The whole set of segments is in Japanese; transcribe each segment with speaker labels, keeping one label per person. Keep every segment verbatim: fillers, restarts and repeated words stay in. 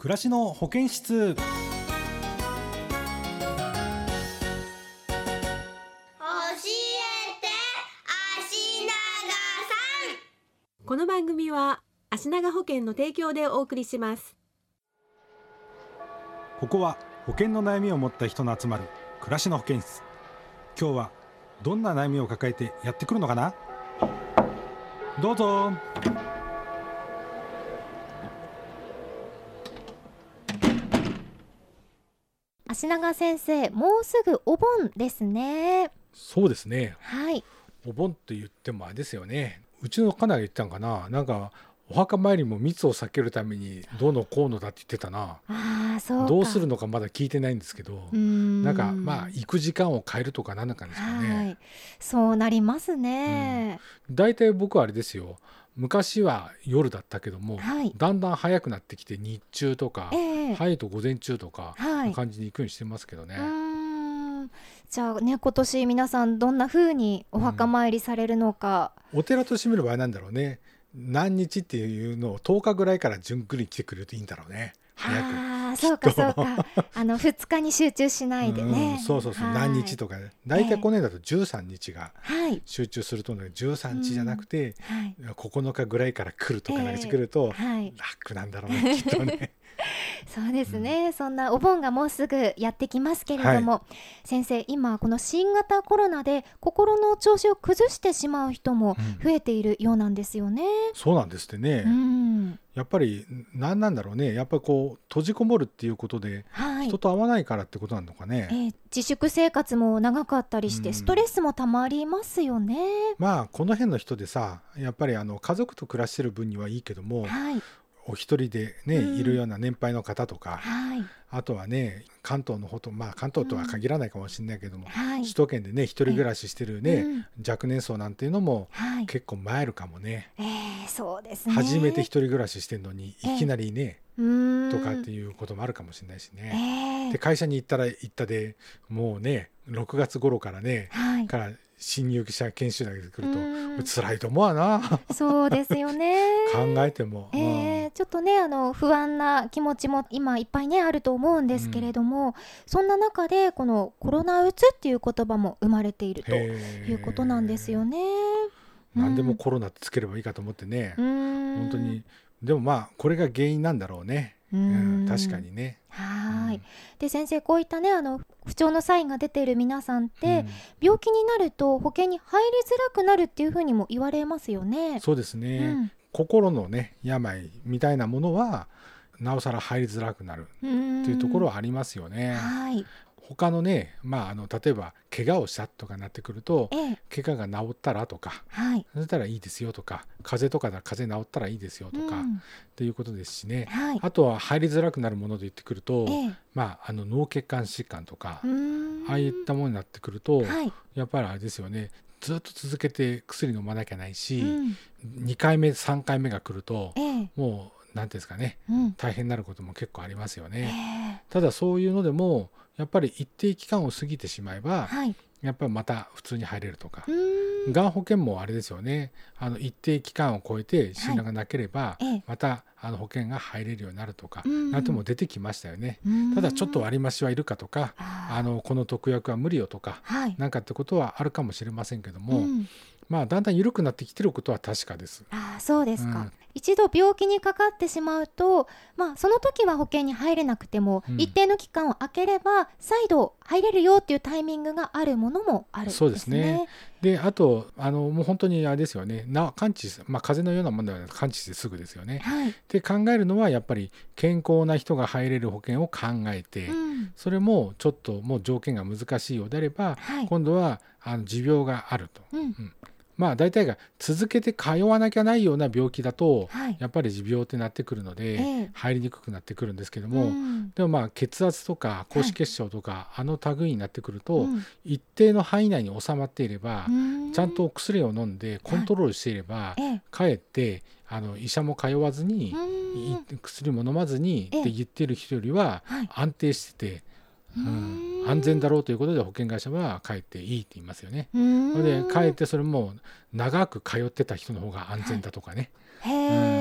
Speaker 1: 暮らしの保健室。
Speaker 2: 教えて足長さん。
Speaker 3: この番組は足長保険の提供でお送りします。
Speaker 1: ここは保険の悩みを持った人の集まる暮らしの保健室。今日はどんな悩みを抱えてやってくるのかな。どうぞ。
Speaker 4: 足長先生、もうすぐお盆ですね。
Speaker 5: そうですね。
Speaker 4: はい。
Speaker 5: お盆と言ってもあれですよね。うちの家内が言ってたのかな。なんかお墓参りも密を避けるためにどうのこうのだって言ってたな。
Speaker 4: ああ、そうか。
Speaker 5: どうするのかまだ聞いてないんですけど、
Speaker 4: うーん
Speaker 5: なんかまあ行く時間を変えるとか何なんかですかね。
Speaker 4: はい。そうなりますね。
Speaker 5: だいたい僕はあれですよ。昔は夜だったけども、
Speaker 4: はい
Speaker 5: だんだん早くなってきて日中とか、
Speaker 4: ええ
Speaker 5: 早いと午前中とか
Speaker 4: はい
Speaker 5: の感じに行くようにしてますけどね。
Speaker 4: うーんじゃあね、今年皆さんどんな風にお墓参りされるのか。
Speaker 5: お寺としてみる場合なんだろうね。何日っていうのをとおかぐらいから順繰りに来てくれるといいんだろうね。早く。
Speaker 4: ああ、そうかそうか。あのふつかに集中しないで
Speaker 5: う
Speaker 4: ね。
Speaker 5: んそうそうそう、
Speaker 4: はい
Speaker 5: 何日とかね。大体この辺だとじゅうさんにちが
Speaker 4: はい
Speaker 5: 集中すると思うんだけど、じゅうさんにちじゃなくて
Speaker 4: はい
Speaker 5: ここのかぐらいから来るとか
Speaker 4: ええ
Speaker 5: なんかしてくると
Speaker 4: はい。
Speaker 5: 楽なんだろうね、きっとね。
Speaker 4: そうですね、そんなお盆がもうすぐやってきますけれども、先生、今この新型コロナで心の調子を崩してしまう人も増えているようなんですよね。
Speaker 5: そうなんですってね。
Speaker 4: うん
Speaker 5: やっぱり何なんだろうね。やっぱりこう閉じこもるっていうことで
Speaker 4: はい
Speaker 5: 人と会わないからってことなのか
Speaker 4: え
Speaker 5: ね。
Speaker 4: ー自粛生活も長かったりし
Speaker 5: うん
Speaker 4: てストレスもたまりますよね。
Speaker 5: まあこの辺の人でさ、やっぱりあの家族と暮らしてる分にはいいけども、
Speaker 4: はい
Speaker 5: お一人でね、
Speaker 4: うん
Speaker 5: いるような年配の方とか、
Speaker 4: はい
Speaker 5: あとはね関東のほとまあ関東とは限らないかもしれないけども、
Speaker 4: はい
Speaker 5: 首都圏でね一人暮らししてるね、
Speaker 4: うん
Speaker 5: 若年層なんていうのも
Speaker 4: はい
Speaker 5: 結構参るかもね。
Speaker 4: えーそうですね。
Speaker 5: 初めて一人暮らししてるのにいきなりね、
Speaker 4: うーん
Speaker 5: とかっていうこともあるかもしれないしね。
Speaker 4: えー
Speaker 5: で会社に行ったら行ったでもうねろくがつ頃からね、
Speaker 4: はい
Speaker 5: から新入社研修だけで来ると、
Speaker 4: うん
Speaker 5: 辛いと思うわな。
Speaker 4: そうですよね。
Speaker 5: 考えても、
Speaker 4: え
Speaker 5: うん
Speaker 4: ーちょっとねあの不安な気持ちも今いっぱいねあると思うんですけれども、そんな中でこのコロナうつっていう言葉も生まれていると
Speaker 5: へー
Speaker 4: いうことなんですよね。
Speaker 5: 何でもコロナってつければいいかと思ってね、
Speaker 4: うん
Speaker 5: 本当に。でもまあこれが原因なんだろうね。
Speaker 4: う
Speaker 5: うんん確かにね。
Speaker 4: はーい、
Speaker 5: うん
Speaker 4: で先生、こういったねあの不調のサインが出ている皆さんって、
Speaker 5: うん
Speaker 4: 病気になると保険に入りづらくなるっていうふうにも言われますよね。
Speaker 5: そうですね、
Speaker 4: うん
Speaker 5: 心のね病みたいなものはなおさら入りづらくなる
Speaker 4: うーん
Speaker 5: っていうところはありますよね。
Speaker 4: はい
Speaker 5: 他のね、まあ、あの例えば怪我をしたとかなってくると、
Speaker 4: ええ
Speaker 5: 怪我が治ったらとか
Speaker 4: はい
Speaker 5: そしたらいいですよとか、風邪とかだ風邪治ったらいいですよとか、っ
Speaker 4: うん
Speaker 5: ていうことですしね。
Speaker 4: はい
Speaker 5: あとは入りづらくなるもので言ってくると、
Speaker 4: ええ
Speaker 5: まあ、あの脳血管疾患とか、
Speaker 4: うーん
Speaker 5: ああいったものになってくると、
Speaker 4: はい
Speaker 5: やっぱりあれですよね、ずっと続けて薬飲まなきゃないし、
Speaker 4: うん
Speaker 5: にかいめさんかいめが来ると
Speaker 4: ええ
Speaker 5: もう何ていうんですかね、
Speaker 4: うん
Speaker 5: 大変になることも結構ありますよ
Speaker 4: え
Speaker 5: ね。
Speaker 4: え
Speaker 5: ただそういうのでもやっぱり一定期間を過ぎてしまえば、
Speaker 4: はい
Speaker 5: やっぱりまた普通に入れるとか
Speaker 4: う、ーん
Speaker 5: がん保険もあれですよね、あの一定期間を超えて診断がなければ、
Speaker 4: ええ
Speaker 5: またあの保険が入れるようになるとか、
Speaker 4: うん
Speaker 5: なんても出てきましたよね。
Speaker 4: うーん
Speaker 5: ただちょっと割増はいるかとか、
Speaker 4: あー
Speaker 5: あのこの特約は無理よとか、
Speaker 4: はい
Speaker 5: なんかってことはあるかもしれませんけども、
Speaker 4: うん
Speaker 5: まあだんだん緩くなってきてることは確かです。
Speaker 4: あーそうですか、
Speaker 5: うん
Speaker 4: 一度病気にかかってしまうと、まあ、その時は保険に入れなくても、
Speaker 5: うん
Speaker 4: 一定の期間を空ければ再度入れるよっていうタイミングがあるものもあるんですね。
Speaker 5: そうですね。であとあのもう本当にあれですよね、な完治す、まあ、風邪のようなものではなく完治してすぐですよね。
Speaker 4: はい
Speaker 5: で考えるのはやっぱり健康な人が入れる保険を考えて、
Speaker 4: うん
Speaker 5: それもちょっともう条件が難しいようであれば、
Speaker 4: はい
Speaker 5: 今度はあの持病があると、
Speaker 4: うん
Speaker 5: まあ大体が続けて通わなきゃないような病気だと、
Speaker 4: はい
Speaker 5: やっぱり持病ってなってくるので、
Speaker 4: ええ
Speaker 5: 入りにくくなってくるんですけども、
Speaker 4: うん
Speaker 5: でもまあ血圧とか高脂血症とか、あの類になってくると、
Speaker 4: うん
Speaker 5: 一定の範囲内に収まっていれば、
Speaker 4: うん
Speaker 5: ちゃんとお薬を飲んでコントロールしていれば、
Speaker 4: ええ
Speaker 5: かえってあの医者も通わずに、
Speaker 4: うん
Speaker 5: い薬も飲まずに
Speaker 4: ええ
Speaker 5: って言っている人よりは
Speaker 4: はい
Speaker 5: 安定してて、うん安全だろうということで保険会社はかえっていいって言いますよね。
Speaker 4: うん
Speaker 5: それでかえってそれも長く通ってた人の方が安全だとかね。
Speaker 4: へえ、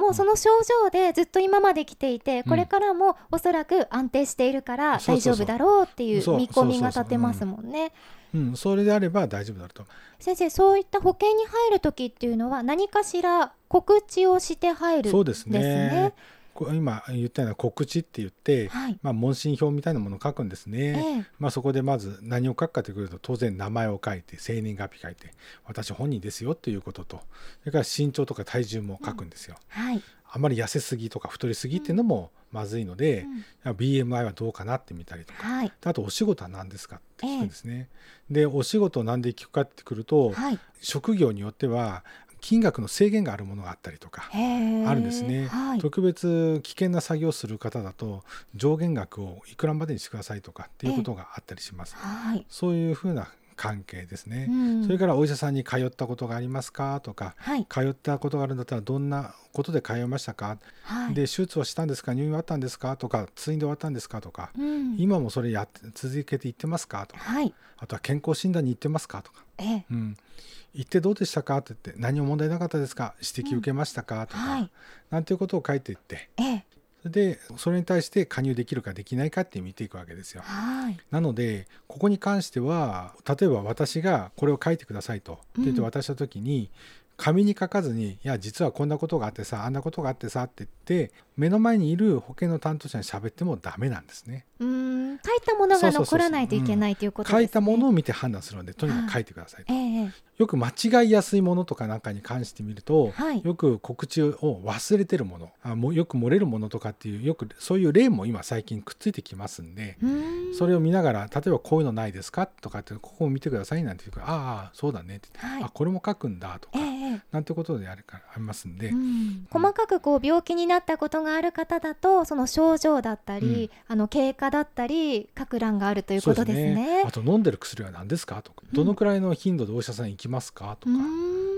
Speaker 4: もうその症状でずっと今まで来ていて、これからもおそらく安定しているから大丈夫だろうっていう見込みが立てますもんね。
Speaker 5: うん、それであれば大丈夫だと。
Speaker 4: 先生、そういった保険に入る時っていうのは何かしら告知をして入るんですね。
Speaker 5: そうですね。今言ったような告知って言って、はい、まあ、問診票みたいなものを書くんですね、ええ、まあ、そこでまず何を書くかというと、当然名前を書いて生年月日書いて私本人ですよということと、それから身長とか体重も書くんですよ、うんはい、あまり痩せすぎとか太りすぎっていうのもまずいので、うん、ビーエムアイ はどうかなって見たりとか、はい、あとお仕事は何ですかって聞くんですね、ええ、でお仕事を何で聞くかってくると、はい、職業によっては金額の制限があるものがあったりとかあるんですね、はい、特別危険な作業をする方だと上限額をいくらまでにしてくださいとかっていうことがあったりします、はい、そういうふうな関係ですね、うん、それからお医者さんに通ったことがありますかとか、はい、通ったことがあるんだったらどんなことで通いましたか、はい、で手術をしたんですか、入院はあったんですかとか、通院で終わったんですかとか、うん、今もそれやって続けていってますかとか、はい、あとは健康診断に行ってますかとか、えうん、行ってどうでしたかって言って、何も問題なかったですか、指摘受けましたか、うん、とか、はい、なんていうことを書いていって、えでそれに対して加入できるかできないかって見ていくわけですよ。はい、なのでここに関しては、例えば私がこれを書いてくださいと言って渡した時に、うん、紙に書かずに、いや実はこんなことがあってさ、あんなことがあってさって言って目の前にいる保険の担当者に喋ってもダメなんですね。
Speaker 4: うーん、書いたものが残らないといけないということですね。
Speaker 5: 書いたものを見て判断するので、とにかく書いてくださいと、ええ、よく間違いやすいものとかなんかに関してみると、はい、よく告知を忘れてるもの、あもよく漏れるものとかっていう、よくそういう例も今最近くっついてきますんで、んそれを見ながら、例えばこういうのないですかとかって、ここを見てくださいなんて言うから、ああそうだねって言って、はい、あこれも書くんだとか、ええ、なんてことであるからありますんで、うん、
Speaker 4: 細かくこう病気になったことがある方だと、その症状だったり、うん、あの経過だったり書く欄があるということですね。
Speaker 5: そうですね。あと飲んでる薬は何ですかとか、どのくらいの頻度でお医者さん行きますかとか、うん、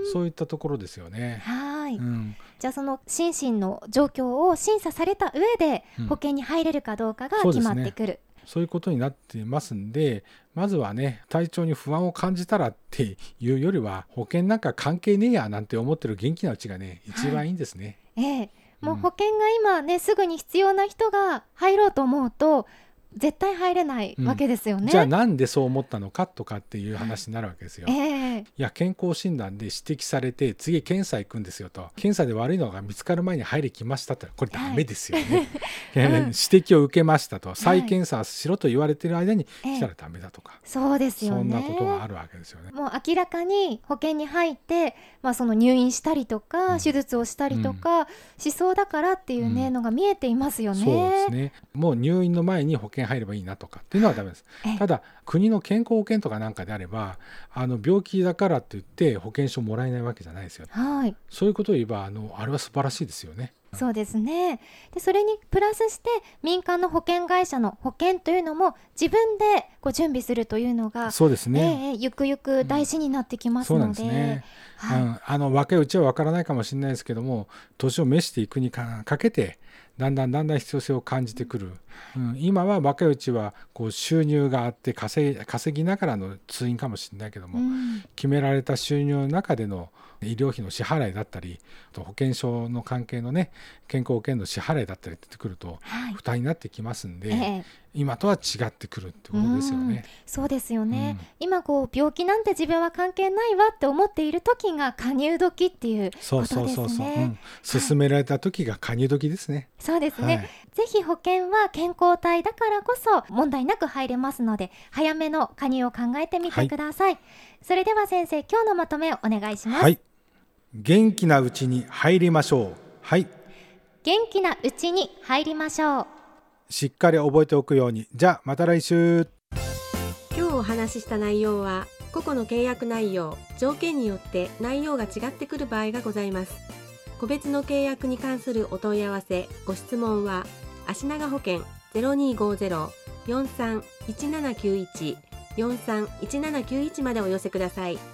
Speaker 5: そういったところですよね。はい、うん、じゃあその心身の状況を審査された上で保険に入れるかどうかが決まってくる、うん、そうですね。そういうことになっていますんで、まずはね、体調に不安を感じたらっていうよりは、保険なんか関係ねえやなんて思ってる元気なうちがね、一番いいんですね。
Speaker 4: はい、ええ、もう保険が今ね、すぐに必要な人が入ろうと思うと絶対入れないわけですよね、うん、
Speaker 5: じゃあなんでそう思ったのかとかっていう話になるわけですよ、
Speaker 4: えー、
Speaker 5: いや健康診断で指摘されて次検査行くんですよと、検査で悪いのが見つかる前に入りきましたってこれダメですよね、はいうん、指摘を受けましたと、再検査しろと言われている間に来たらダメだとか、
Speaker 4: えー、そうですよね。
Speaker 5: そんなことがあるわけですよね。
Speaker 4: もう明らかに保険に入って、まあ、その入院したりとか、うん、手術をしたりとか、うん、しそうだからっていうね、うん、のが見えていますよね。
Speaker 5: そうですね。もう入院の前に保険入ればいいなとかっていうのはダメです。ただ国の健康保険とかなんかであれば、あの病気だからって言って保険証もらえないわけじゃないですよ、はい、そういうことを言えばあのあれは素晴らしいですよね。
Speaker 4: そうですね。でそれにプラスして民間の保険会社の保険というのも自分でこう準備するというのが、
Speaker 5: そうですね、
Speaker 4: えー、ゆくゆく大事になってきますので、うん、そうなんですね、はい、うん、あ
Speaker 5: の若いうちは分からないかもしれないですけども、年を召していくに か, かけてだんだんだんだん必要性を感じてくる、うん、今は若いうちはこう収入があって稼ぎ、稼ぎながらの通院かもしれないけども、うん、決められた収入の中での医療費の支払いだったり、保険証の関係のね、健康保険の支払いだったり出てくると負担になってきますんで、はい、えー、今とは違ってくるってことですよね。
Speaker 4: そうですよね、うん、今こう病気なんて自分は関係ないわって思っている時が加入時っていうことですね。そうそうそうそう、うん、
Speaker 5: 勧められた時が加入時ですね、
Speaker 4: はい、そうですね、はい、ぜひ保険は健康体だからこそ問題なく入れますので、早めの加入を考えてみてください、はい、それでは先生、今日のまとめをお願いします。
Speaker 5: はい、元気なうちに入りましょう。はい、
Speaker 4: 元気なうちに入りましょう。
Speaker 5: しっかり覚えておくように。じゃあまた来週。
Speaker 3: 今日お話しした内容は個々の契約内容、条件によって内容が違ってくる場合がございます。個別の契約に関するお問い合わせ、ご質問は足長保険 ゼロにーごーゼロ よんさん いちななきゅういち よんさん いちななきゅういちまでお寄せください。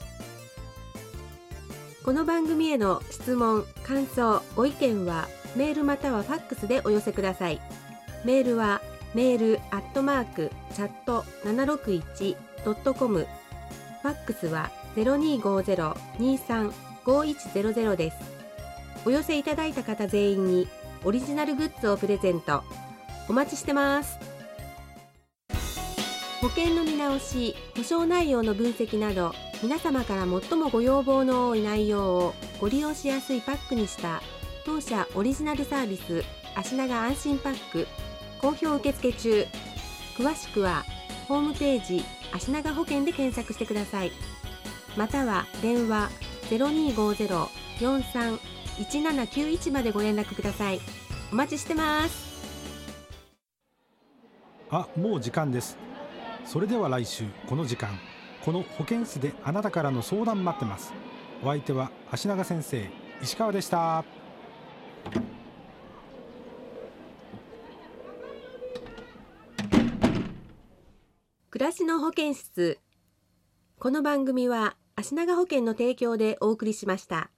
Speaker 3: この番組への質問、感想、ご意見はメールまたはファックスでお寄せください。メールはメールアットマークチャットななろくいちドットコム、ファックスは ゼロにーごーゼロ にーさん ごーいちゼロゼロです。 お寄せいただいた方全員にオリジナルグッズをプレゼント。お待ちしてます。保険の見直し、保証内容の分析など、皆様から最もご要望の多い内容をご利用しやすいパックにした当社オリジナルサービス、足長安心パック、好評受付中。詳しくはホームページ足長保険で検索してください。または電話 ゼロにーごーゼロ よんさん いちななきゅういち までご連絡ください。お待ちしてます。
Speaker 1: あ、もう時間です。それでは来週この時間、この保健室であなたからの相談待ってます。お相手は足長先生、石川でした。
Speaker 3: 暮らしの保健室。この番組は足長保険の提供でお送りしました。